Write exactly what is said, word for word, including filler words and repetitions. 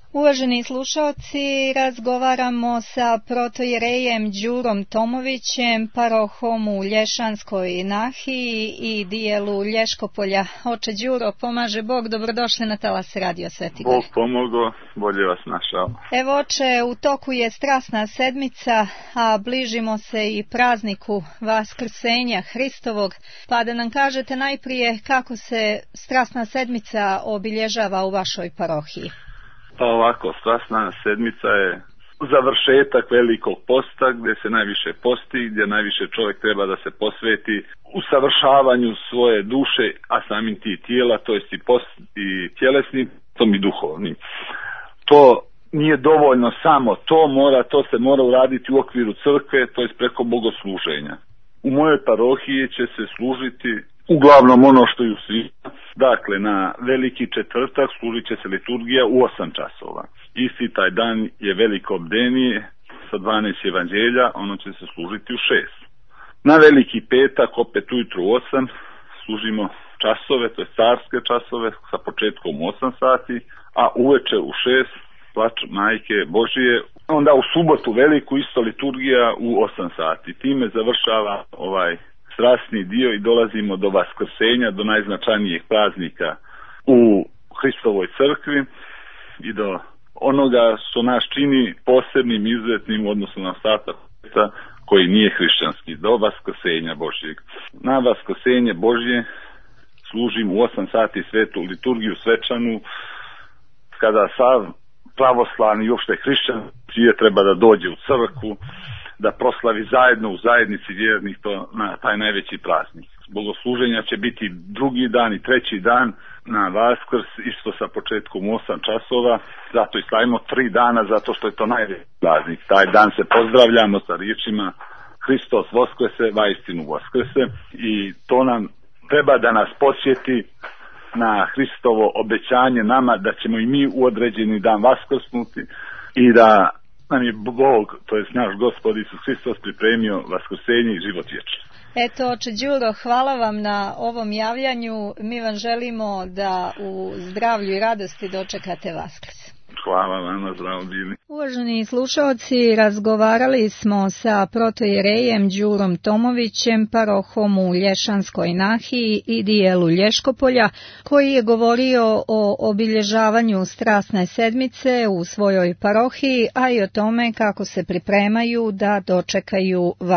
Uvaženi slušalci, razgovaramo sa protojerejem Đurom Tomovićem, parohom u Lješanskoj nahiji i dijelu Lješkopolja. Oče Đuro, pomaže Bog, dobrodošli na talas Radio Sveti Gor. Bog pomogo, bolje vas našao. Evo oče, u toku je strasna sedmica, a bližimo se i prazniku Vaskrsenja Hristovog, pa da nam kažete najprije kako se strasna sedmica obilježava u vašoj parohiji. Pa ovako, strasna sedmica je završetak velikog posta gdje se najviše posti, gdje najviše čovjek treba da se posveti usavršavanju svoje duše, a samim ti tijela, to jest i post i tjelesni, tom i duhovni. To nije dovoljno samo to, mora, to se mora uraditi u okviru crkve, to jest preko bogosluženja. U mojoj parohiji će se služiti uglavnom ono što je u svijetu. Dakle, na veliki četvrtak služit će se liturgija u osam časova. Isti taj dan je veliko bdenije sa dvanaest evanđelja, ono će se služiti u šest. Na veliki petak, opet ujutru u osam, služimo časove, to je carske časove, sa početkom u osam sati, a uveče u šest, plač Majke Božije. Onda u subotu veliku isto liturgija u osam sati. Time završava ovaj strasni dio i dolazimo do Vaskrsenja, do najznačajnijeg praznika u Hristovoj crkvi i do onoga što nas čini posebnim, izuzetnim u odnosu na ostatak svijeta koji nije hrišćanski, do Vaskrsenja Božjeg. Na Vaskrsenje Božje služim u osam sati svetu liturgiju svečanu, kada sav pravoslavni i uopšte hrišćan svijet treba da dođe u crkvu, da proslavi zajedno u zajednici vjernih to na taj najveći praznik. Bogosluženja će biti drugi dan i treći dan na Vaskrs, isto sa početkom u osam časova, zato i slavimo tri dana, zato što je to najveći praznik. Taj dan se pozdravljamo sa riječima Hristos Voskrese, vaistinu Voskrese, i to nam treba da nas podsjeti na Hristovo obećanje nama da ćemo i mi u određeni dan vaskrsnuti i da nam je Bog, to jest naš Gospod Isus Hristos, pripremio vaskrsenje i život vječni. Eto, oče Đuro, hvala vam na ovom javljanju. Mi vam želimo da u zdravlju i radosti dočekate Vaskrs. Hvala vam na zdravo bili. Uvaženi slušalci, razgovarali smo sa protojerejem Đurom Tomovićem, parohom u Lješanskoj nahiji i dijelu Lješkopolja, koji je govorio o obilježavanju strasne sedmice u svojoj parohiji, a i o tome kako se pripremaju da dočekaju Vaskrs.